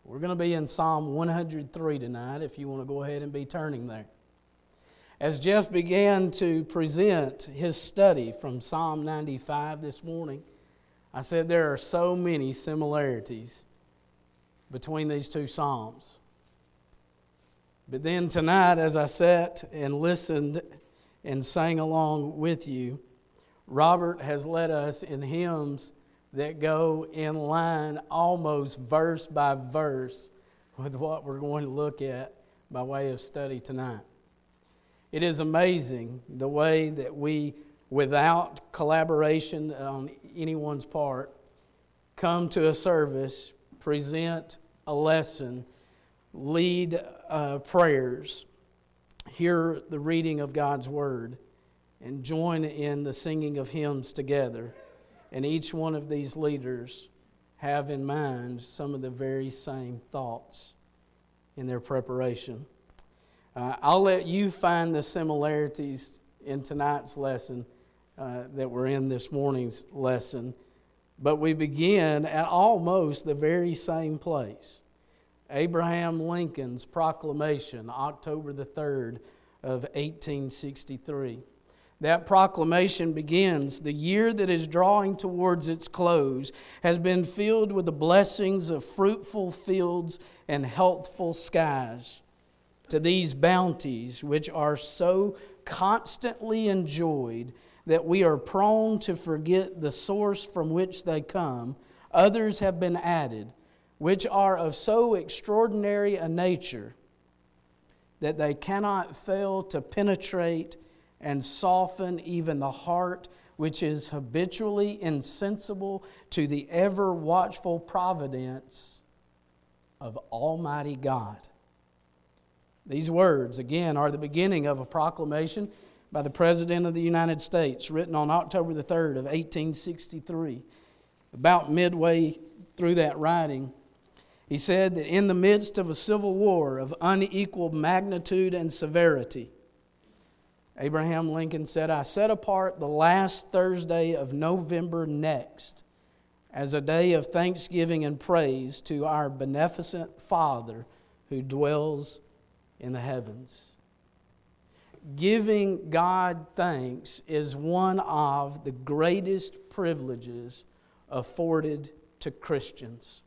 We're going to be in Psalm 103 tonight, if you want to go ahead and be turning there. As Jeff began to present his study from Psalm 95 this morning, I said there are so many similarities between these two Psalms. But then tonight, as I sat and listened and sang along with you, Robert has led us in hymns that go in line almost verse by verse with what we're going to look at by way of study tonight. It is amazing the way that we, without collaboration on anyone's part, come to a service, present a lesson, lead prayers, hear the reading of God's Word, and join in the singing of hymns together. And each one of these leaders have in mind some of the very same thoughts in their preparation. I'll let you find the similarities in tonight's lesson that were in this morning's lesson. But we begin at almost the very same place. Abraham Lincoln's proclamation, October the 3rd of 1863. That proclamation begins, "The year that is drawing towards its close has been filled with the blessings of fruitful fields and healthful skies. To these bounties, which are so constantly enjoyed that we are prone to forget the source from which they come, others have been added, which are of so extraordinary a nature that they cannot fail to penetrate and soften even the heart which is habitually insensible to the ever-watchful providence of Almighty God." These words, again, are the beginning of a proclamation by the President of the United States, written on October the 3rd of 1863. About midway through that writing, he said that in the midst of a civil war of unequal magnitude and severity, Abraham Lincoln said, "I set apart the last Thursday of November next as a day of thanksgiving and praise to our beneficent Father who dwells in the heavens." Giving God thanks is one of the greatest privileges afforded to Christians.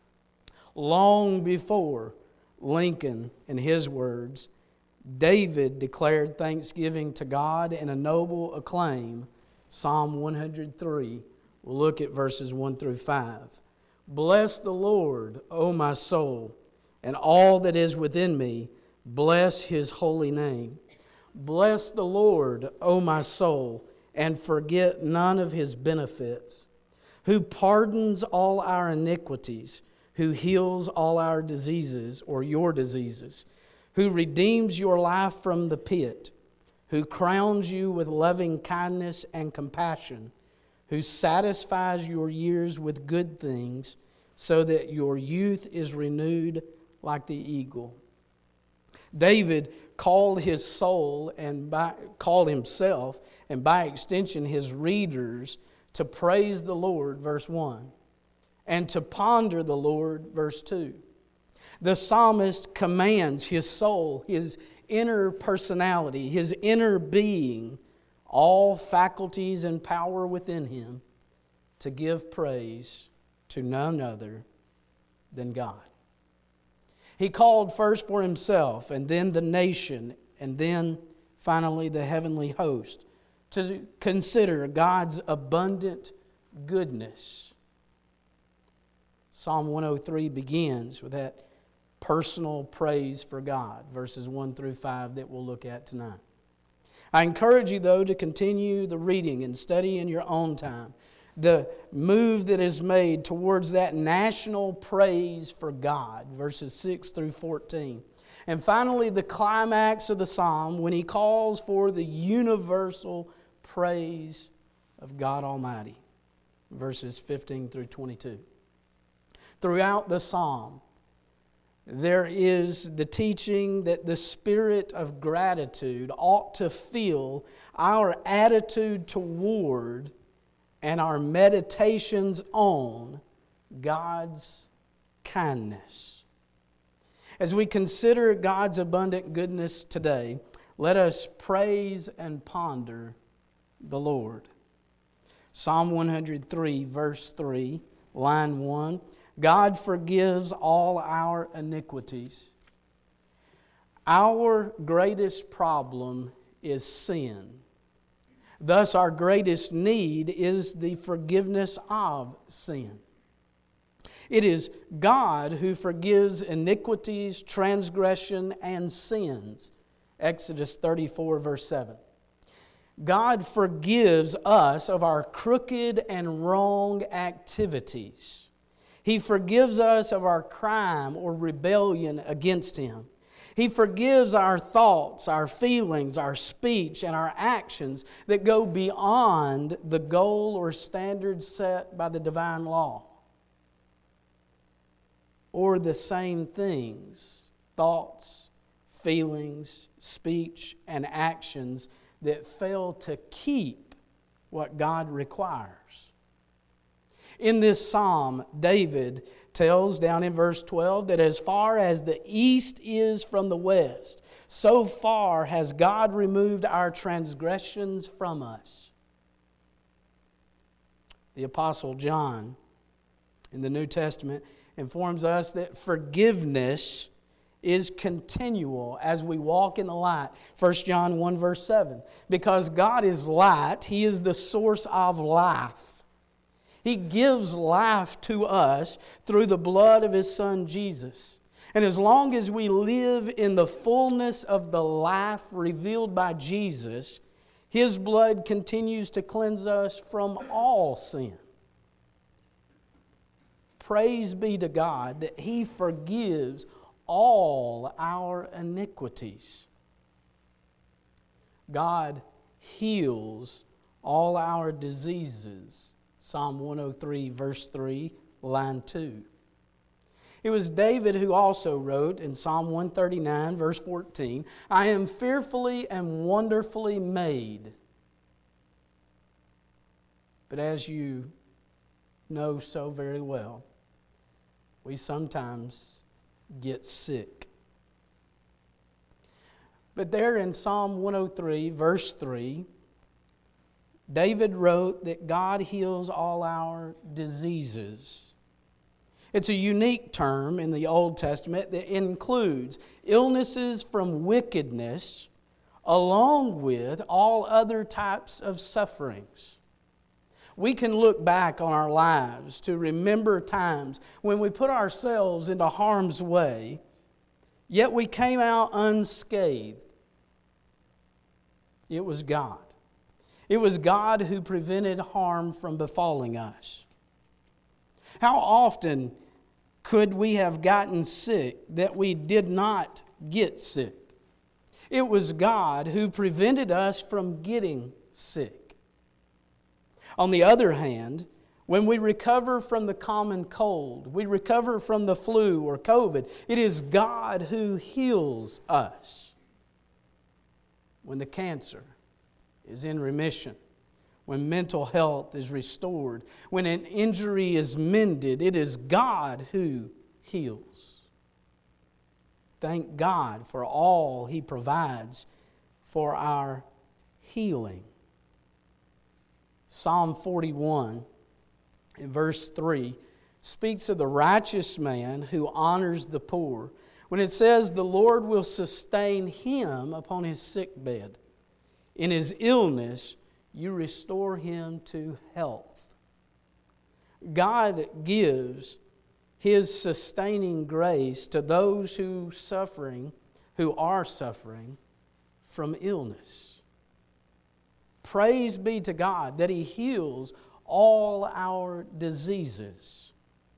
Long before Lincoln, in his words, David declared thanksgiving to God in a noble acclaim. Psalm 103, we'll look at verses 1 through 5. "Bless the Lord, O my soul, and all that is within me, bless His holy name. Bless the Lord, O my soul, and forget none of His benefits, who pardons all our iniquities, who heals all our diseases," or your diseases, "who redeems your life from the pit, who crowns you with loving kindness and compassion, who satisfies your years with good things, so that your youth is renewed like the eagle." David called his soul and called himself, and by extension his readers, to praise the Lord, verse 1, and to ponder the Lord, verse 2. The psalmist commands his soul, his inner personality, his inner being, all faculties and power within him, to give praise to none other than God. He called first for himself, and then the nation, and then finally the heavenly host, to consider God's abundant goodness. Psalm 103 begins with that personal praise for God, verses 1 through 5 that we'll look at tonight. I encourage you, though, to continue the reading and study in your own time. The move that is made towards that national praise for God, verses 6 through 14. And finally, the climax of the psalm when he calls for the universal praise of God Almighty, verses 15 through 22. Throughout the psalm, there is the teaching that the spirit of gratitude ought to fill our attitude toward and our meditations on God's kindness. As we consider God's abundant goodness today, let us praise and ponder the Lord. Psalm 103, verse 3, line 1. God forgives all our iniquities. Our greatest problem is sin. Thus, our greatest need is the forgiveness of sin. It is God who forgives iniquities, transgression, and sins. Exodus 34, verse 7. God forgives us of our crooked and wrong activities. He forgives us of our crime or rebellion against Him. He forgives our thoughts, our feelings, our speech, and our actions that go beyond the goal or standard set by the divine law. Or the same things, thoughts, feelings, speech, and actions that fail to keep what God requires. In this psalm, David tells down in verse 12 that as far as the east is from the west, so far has God removed our transgressions from us. The Apostle John in the New Testament informs us that forgiveness is continual as we walk in the light. 1 John 1 verse 7. Because God is light, He is the source of life. He gives life to us through the blood of His Son Jesus. And as long as we live in the fullness of the life revealed by Jesus, His blood continues to cleanse us from all sin. Praise be to God that He forgives all our iniquities. God heals all our diseases. Psalm 103, verse 3, line 2. It was David who also wrote in Psalm 139, verse 14, I am fearfully and wonderfully made. But as you know so very well, we sometimes get sick. But there in Psalm 103, verse 3, David wrote that God heals all our diseases. It's a unique term in the Old Testament that includes illnesses from wickedness along with all other types of sufferings. We can look back on our lives to remember times when we put ourselves into harm's way, yet we came out unscathed. It was God. It was God who prevented harm from befalling us. How often could we have gotten sick that we did not get sick? It was God who prevented us from getting sick. On the other hand, when we recover from the common cold, we recover from the flu or COVID, it is God who heals us. When the cancer is in remission, when mental health is restored, when an injury is mended, it is God who heals. Thank God for all He provides for our healing. Psalm 41, in verse 3, speaks of the righteous man who honors the poor. When it says, the Lord will sustain him upon his sick bed. In his illness, you restore him to health. God gives His sustaining grace to those who are suffering from illness. Praise be to God that He heals all our diseases.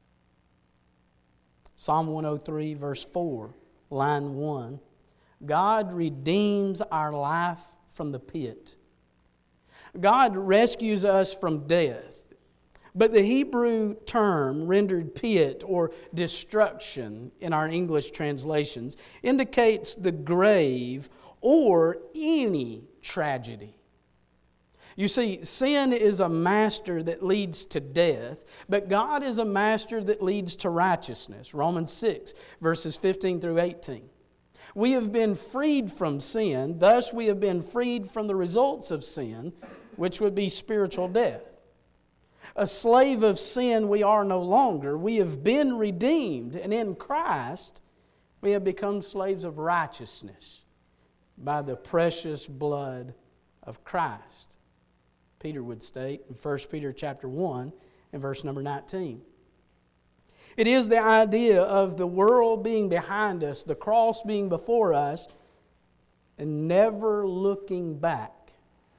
Psalm 103, verse 4, line 1. God redeems our life from the pit. God rescues us from death. But the Hebrew term rendered pit or destruction in our English translations indicates the grave or any tragedy. You see, sin is a master that leads to death, but God is a master that leads to righteousness. Romans 6, verses 15 through 18. We have been freed from sin, thus we have been freed from the results of sin, which would be spiritual death. A slave of sin we are no longer. We have been redeemed, and in Christ we have become slaves of righteousness by the precious blood of Christ. Peter would state in 1 Peter chapter 1 and verse number 19. It is the idea of the world being behind us, the cross being before us, and never looking back.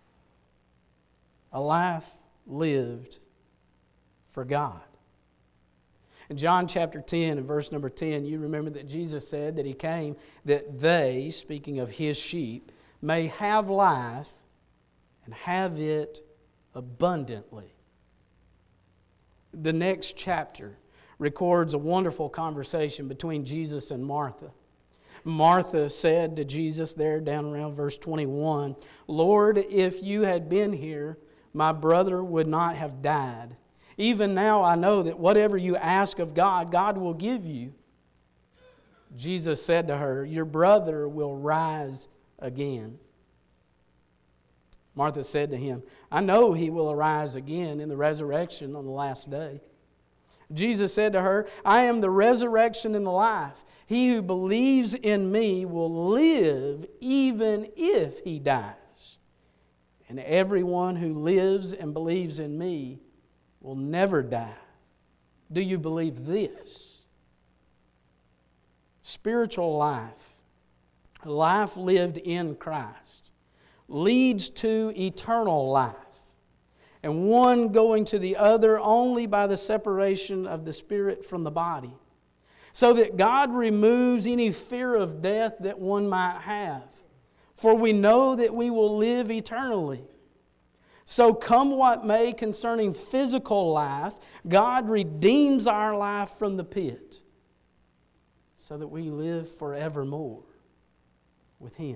A life lived for God. In John chapter 10 and verse number 10, you remember that Jesus said that He came that they, speaking of His sheep, may have life and have it abundantly. The next chapter records a wonderful conversation between Jesus and Martha. Martha said to Jesus there down around verse 21, "Lord, if you had been here, my brother would not have died. Even now I know that whatever you ask of God, God will give you." Jesus said to her, "Your brother will rise again." Martha said to Him, "I know he will arise again in the resurrection on the last day." Jesus said to her, "I am the resurrection and the life. He who believes in me will live even if he dies. And everyone who lives and believes in me will never die." Do you believe this? Spiritual life, a life lived in Christ, leads to eternal life, and one going to the other only by the separation of the spirit from the body, so that God removes any fear of death that one might have. For we know that we will live eternally. So come what may concerning physical life, God redeems our life from the pit, so that we live forevermore with Him.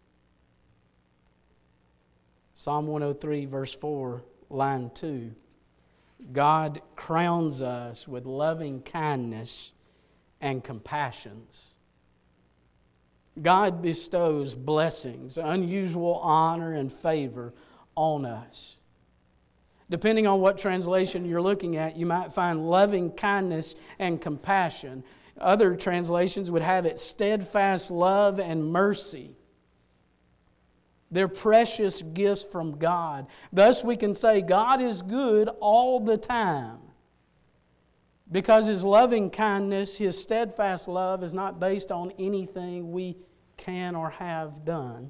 Psalm 103, verse 4, line 2. God crowns us with loving kindness and compassions. God bestows blessings, unusual honor and favor on us. Depending on what translation you're looking at, you might find loving kindness and compassion. Other translations would have it steadfast love and mercy. They're precious gifts from God. Thus we can say God is good all the time, because His loving kindness, His steadfast love is not based on anything we can or have done.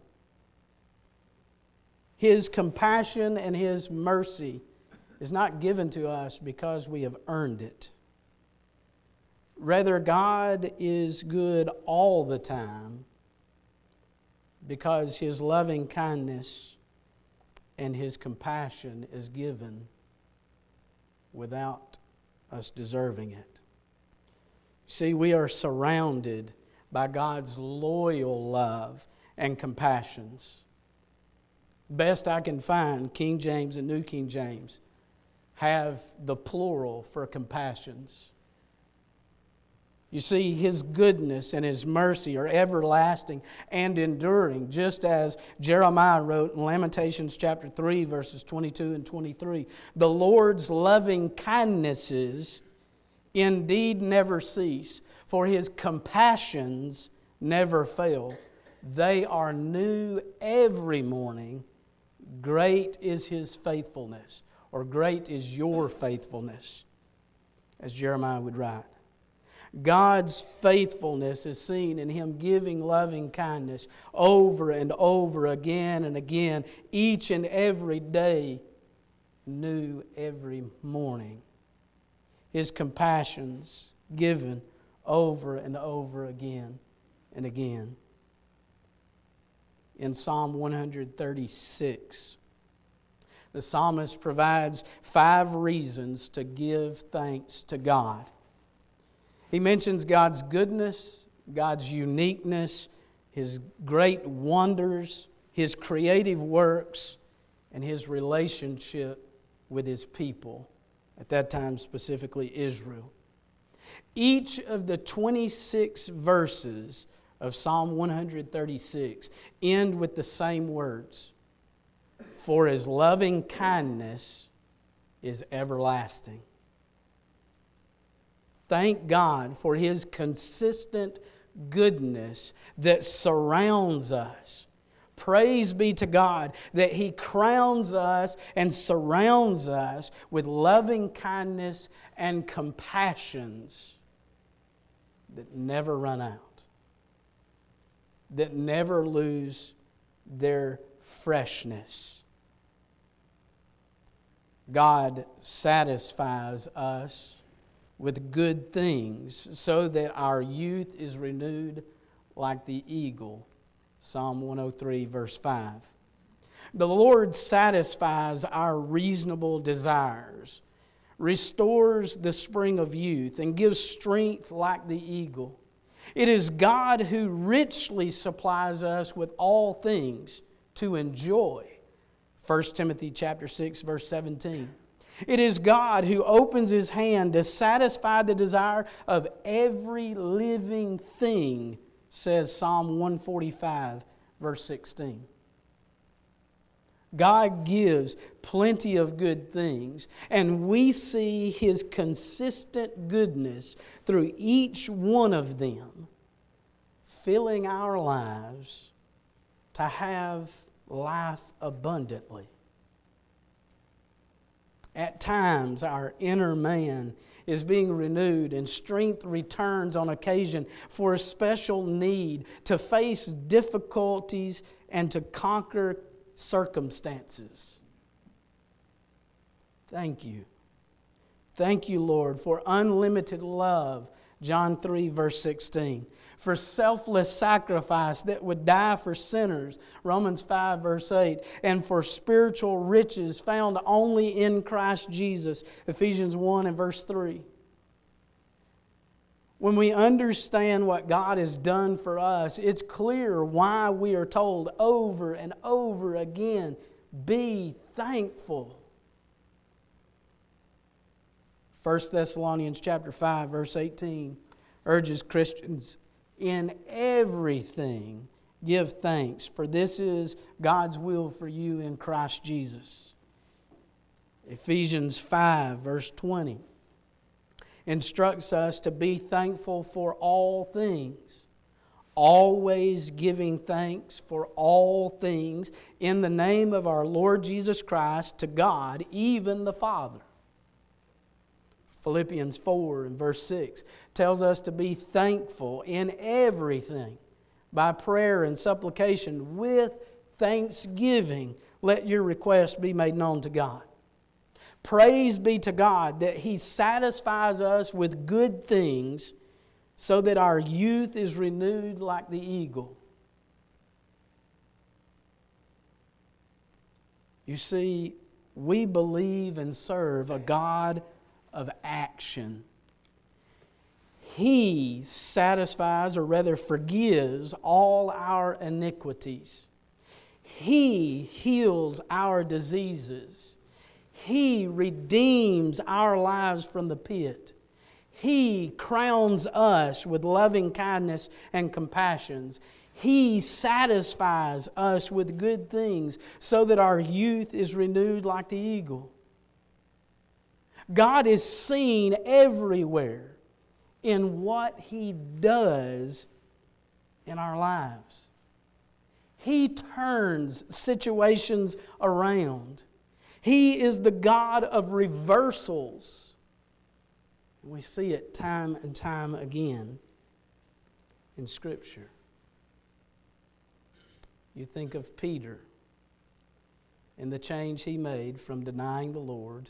His compassion and His mercy is not given to us because we have earned it. Rather, God is good all the time because His loving kindness and His compassion is given without us deserving it. See, we are surrounded by God's loyal love and compassions. Best I can find, King James and New King James have the plural for compassions. You see, His goodness and His mercy are everlasting and enduring, just as Jeremiah wrote in Lamentations chapter 3, verses 22 and 23. The Lord's loving kindnesses indeed never cease, for His compassions never fail. They are new every morning. Great is His faithfulness, or great is your faithfulness, as Jeremiah would write. God's faithfulness is seen in Him giving loving kindness over and over again and again, each and every day, new every morning. His compassions given over and over again and again. In Psalm 136, the psalmist provides 5 reasons to give thanks to God. He mentions God's goodness, God's uniqueness, His great wonders, His creative works, and His relationship with His people, at that time specifically Israel. Each of the 26 verses of Psalm 136 end with the same words. For His loving kindness is everlasting. Thank God for His consistent goodness that surrounds us. Praise be to God that He crowns us and surrounds us with loving kindness and compassions that never run out, that never lose their freshness. God satisfies us with good things so that our youth is renewed like the eagle. Psalm 103, verse 5. The Lord satisfies our reasonable desires, restores the spring of youth, and gives strength like the eagle. It is God who richly supplies us with all things to enjoy. 1 Timothy chapter 6, verse 17. It is God who opens His hand to satisfy the desire of every living thing, says Psalm 145, verse 16. God gives plenty of good things, and we see His consistent goodness through each one of them, filling our lives to have life abundantly. At times, our inner man is being renewed and strength returns on occasion for a special need to face difficulties and to conquer circumstances. Thank you. Thank you, Lord, for unlimited love, John 3, verse 16. For selfless sacrifice that would die for sinners, Romans 5, verse 8. And for spiritual riches found only in Christ Jesus, Ephesians 1 and verse 3. When we understand what God has done for us, it's clear why we are told over and over again, be thankful. 1 Thessalonians chapter 5, verse 18 urges Christians, in everything give thanks, for this is God's will for you in Christ Jesus. Ephesians 5, verse 20 instructs us to be thankful for all things, always giving thanks for all things in the name of our Lord Jesus Christ to God, even the Father. Philippians 4 and verse 6 tells us to be thankful in everything. By prayer and supplication with thanksgiving, let your requests be made known to God. Praise be to God that He satisfies us with good things so that our youth is renewed like the eagle. You see, we believe and serve a God of action. He satisfies, or rather forgives, all our iniquities. He heals our diseases. He redeems our lives from the pit. He crowns us with loving kindness and compassions. He satisfies us with good things so that our youth is renewed like the eagle. God is seen everywhere in what He does in our lives. He turns situations around. He is the God of reversals. We see it time and time again in Scripture. You think of Peter and the change he made from denying the Lord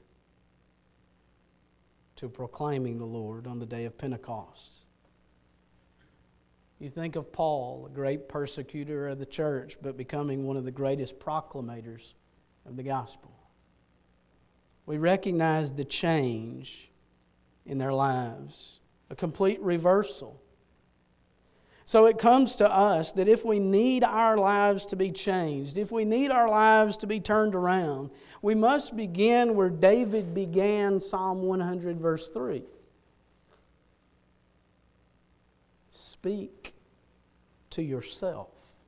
to proclaiming the Lord on the day of Pentecost. You think of Paul, a great persecutor of the church, but becoming one of the greatest proclamators of the gospel. We recognize the change in their lives, a complete reversal. So it comes to us that if we need our lives to be changed, if we need our lives to be turned around, we must begin where David began Psalm 100 verse 3. Speak to yourself.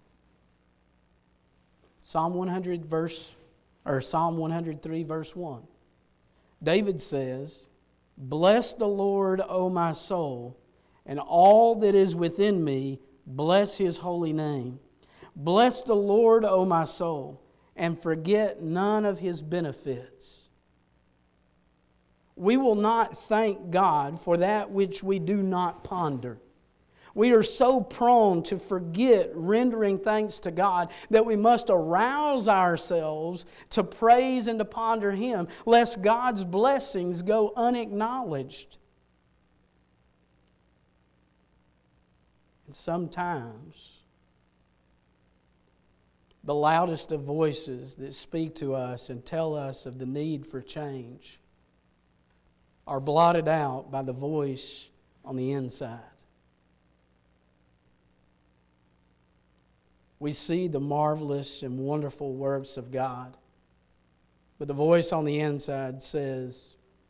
Psalm 103 verse 1. David says, "Bless the Lord, O my soul, and all that is within me, bless His holy name. Bless the Lord, O my soul, and forget none of His benefits." We will not thank God for that which we do not ponder. We are so prone to forget rendering thanks to God that we must arouse ourselves to praise and to ponder Him, lest God's blessings go unacknowledged. And sometimes the loudest of voices that speak to us and tell us of the need for change are blotted out by the voice on the inside. We see the marvelous and wonderful works of God, but the voice on the inside says,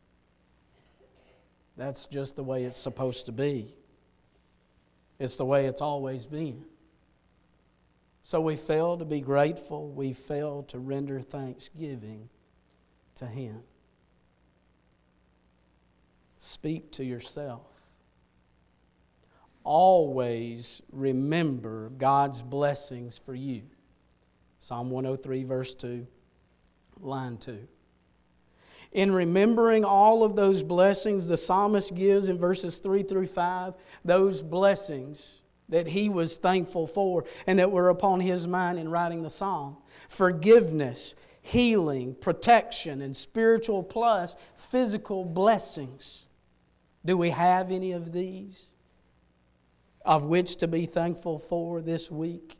that's just the way it's supposed to be. It's the way it's always been. So we fail to be grateful. We fail to render thanksgiving to Him. Speak to yourself. Always remember God's blessings for you. Psalm 103 verse 2, line 2. In remembering all of those blessings the psalmist gives in verses 3 through 5, those blessings that he was thankful for and that were upon his mind in writing the psalm. Forgiveness, healing, protection, and spiritual plus physical blessings. Do we have any of these of which to be thankful for this week?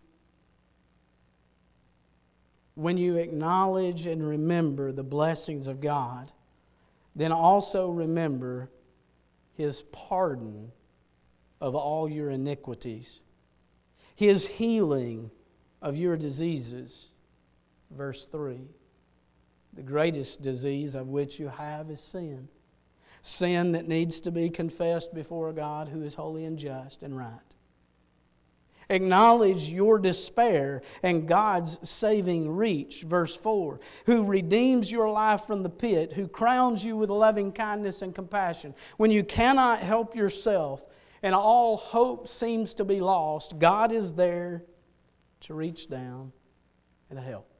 When you acknowledge and remember the blessings of God, then also remember His pardon of all your iniquities, His healing of your diseases. Verse 3, the greatest disease of which you have is sin. Sin that needs to be confessed before a God who is holy and just and right. Acknowledge your despair and God's saving reach. Verse 4, who redeems your life from the pit, who crowns you with loving kindness and compassion. When you cannot help yourself and all hope seems to be lost, God is there to reach down and help.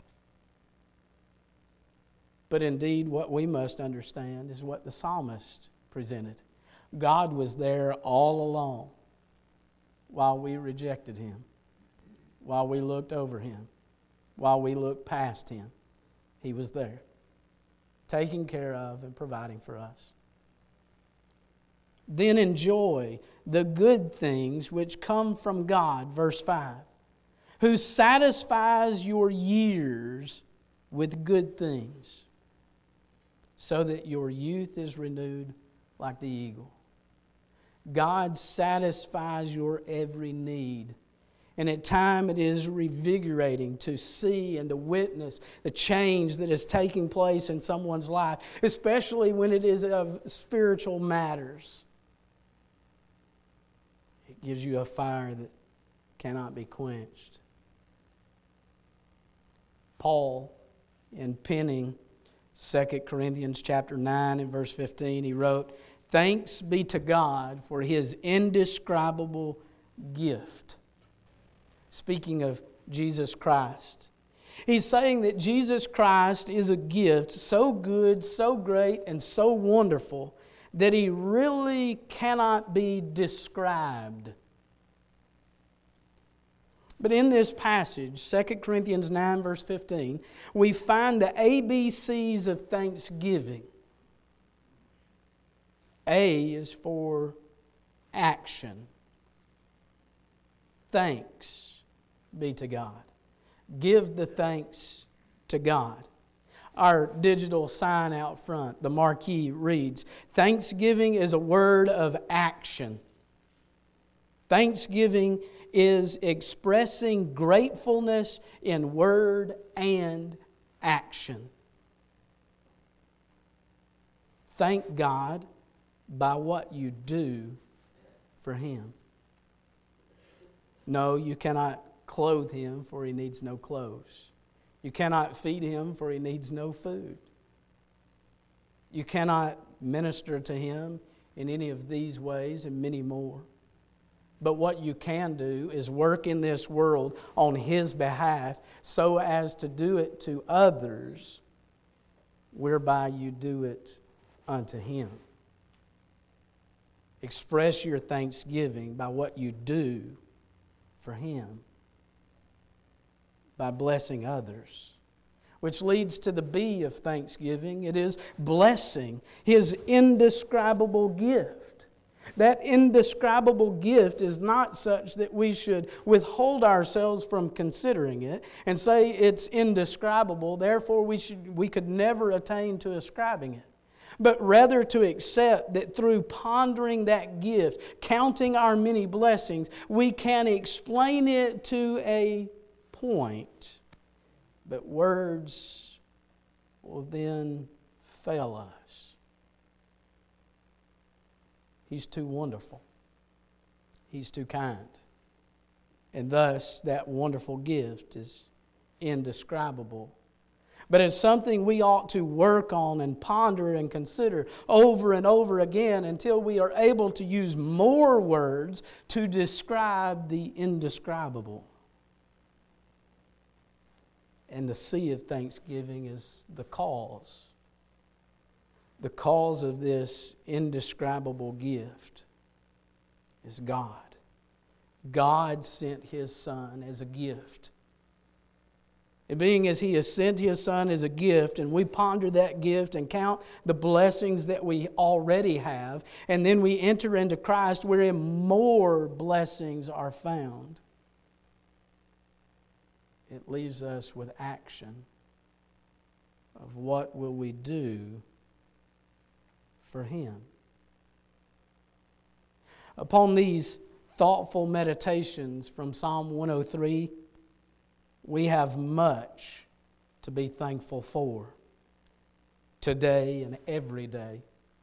But indeed, what we must understand is what the psalmist presented. God was there all along while we rejected Him, while we looked over Him, while we looked past Him. He was there, taking care of and providing for us. Then enjoy the good things which come from God, verse 5, who satisfies your years with good things, so that your youth is renewed like the eagle. God satisfies your every need. And at times it is revigorating to see and to witness the change that is taking place in someone's life, especially when it is of spiritual matters. It gives you a fire that cannot be quenched. Paul, in penning 2 Corinthians chapter 9 and verse 15, he wrote, "Thanks be to God for His indescribable gift." Speaking of Jesus Christ. He's saying that Jesus Christ is a gift so good, so great, and so wonderful that He really cannot be described. But in this passage, 2 Corinthians 9 verse 15, we find the ABCs of thanksgiving. A is for action. Thanks be to God. Give the thanks to God. Our digital sign out front, the marquee reads, "Thanksgiving is a word of action." Thanksgiving is expressing gratefulness in word and action. Thank God by what you do for Him. No, you cannot clothe Him, for He needs no clothes. You cannot feed Him, for He needs no food. You cannot minister to Him in any of these ways and many more. But what you can do is work in this world on His behalf so as to do it to others, whereby you do it unto Him. Express your thanksgiving by what you do for Him, by blessing others. Which leads to the B of thanksgiving. It is blessing, His indescribable gift. That indescribable gift is not such that we should withhold ourselves from considering it and say it's indescribable, therefore we could never attain to ascribing it. But rather to accept that through pondering that gift, counting our many blessings, we can explain it to a point, but words will then fail us. He's too wonderful. He's too kind. And thus, that wonderful gift is indescribable. But it's something we ought to work on and ponder and consider over and over again until we are able to use more words to describe the indescribable. And the C of thanksgiving is the cause. The cause of this indescribable gift is God. God sent His Son as a gift. And being as He has sent His Son as a gift, and we ponder that gift and count the blessings that we already have, and then we enter into Christ wherein more blessings are found, it leaves us with action of what will we do for Him. Upon these thoughtful meditations from Psalm 103, we have much to be thankful for today and every day.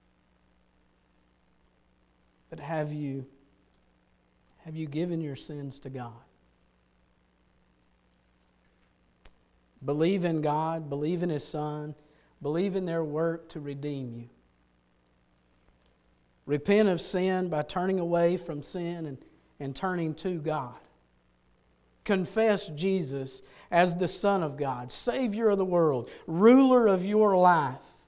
But have you given your sins to God? Believe in God, believe in His Son, believe in their work to redeem you. Repent of sin by turning away from sin and turning to God. Confess Jesus as the Son of God, Savior of the world, ruler of your life.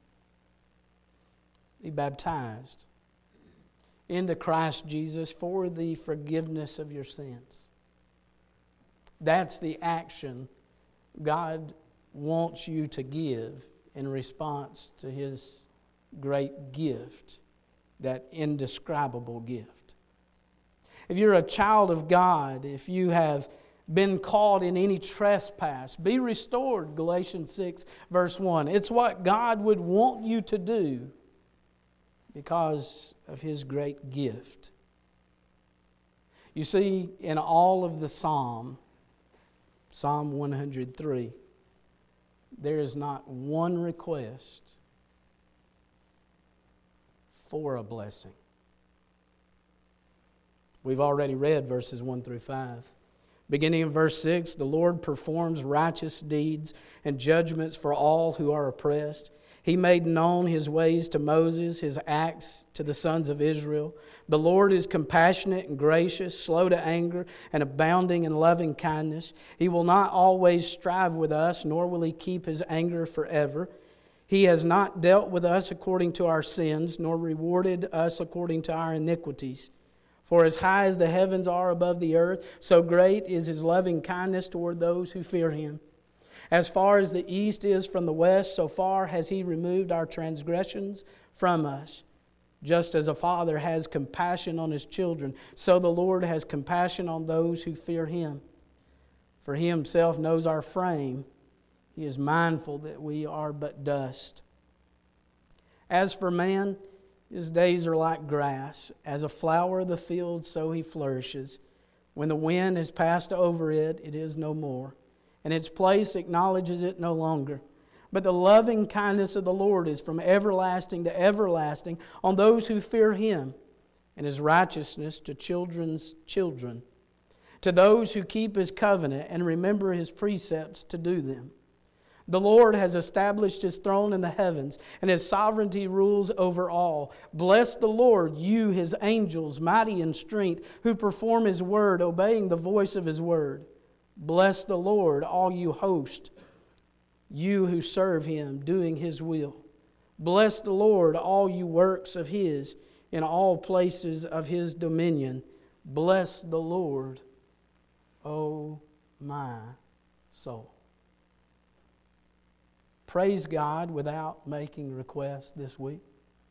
Be baptized into Christ Jesus for the forgiveness of your sins. That's the action God wants you to give in response to His great gift, that indescribable gift. If you're a child of God, if you have been caught in any trespass, be restored, Galatians 6, verse 1. It's what God would want you to do because of His great gift. You see, in all of the Psalm 103, there is not one request for a blessing. We've already read verses 1 through 5. Beginning in verse 6, the Lord performs righteous deeds and judgments for all who are oppressed. He made known His ways to Moses, His acts to the sons of Israel. The Lord is compassionate and gracious, slow to anger, and abounding in loving kindness. He will not always strive with us, nor will He keep His anger forever. He has not dealt with us according to our sins, nor rewarded us according to our iniquities. For as high as the heavens are above the earth, so great is His loving kindness toward those who fear Him. As far as the east is from the west, so far has He removed our transgressions from us. Just as a father has compassion on his children, so the Lord has compassion on those who fear Him. For He Himself knows our frame. He is mindful that we are but dust. As for man, His days are like grass. As a flower of the field, so he flourishes. When the wind has passed over it, it is no more, and its place acknowledges it no longer. But the loving kindness of the Lord is from everlasting to everlasting on those who fear Him, and His righteousness to children's children, to those who keep His covenant and remember His precepts to do them. The Lord has established His throne in the heavens, and His sovereignty rules over all. Bless the Lord, you His angels, mighty in strength, who perform His word, obeying the voice of His word. Bless the Lord, all you hosts, you who serve Him, doing His will. Bless the Lord, all you works of His, in all places of His dominion. Bless the Lord, O my soul. Praise God without making requests this week.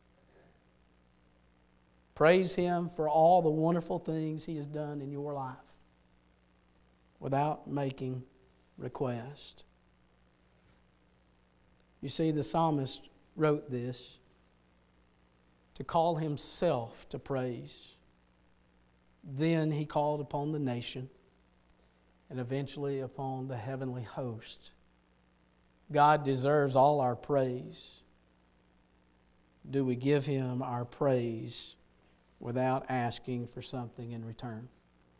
Praise Him for all the wonderful things He has done in your life without making request. You see, the psalmist wrote this to call himself to praise. Then he called upon the nation and eventually upon the heavenly host. God deserves all our praise. Do we give Him our praise without asking for something in return?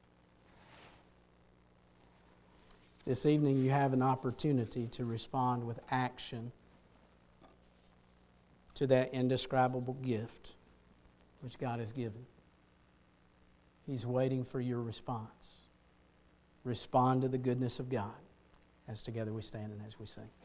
This evening you have an opportunity to respond with action to that indescribable gift which God has given. He's waiting for your response. Respond to the goodness of God as together we stand and as we sing.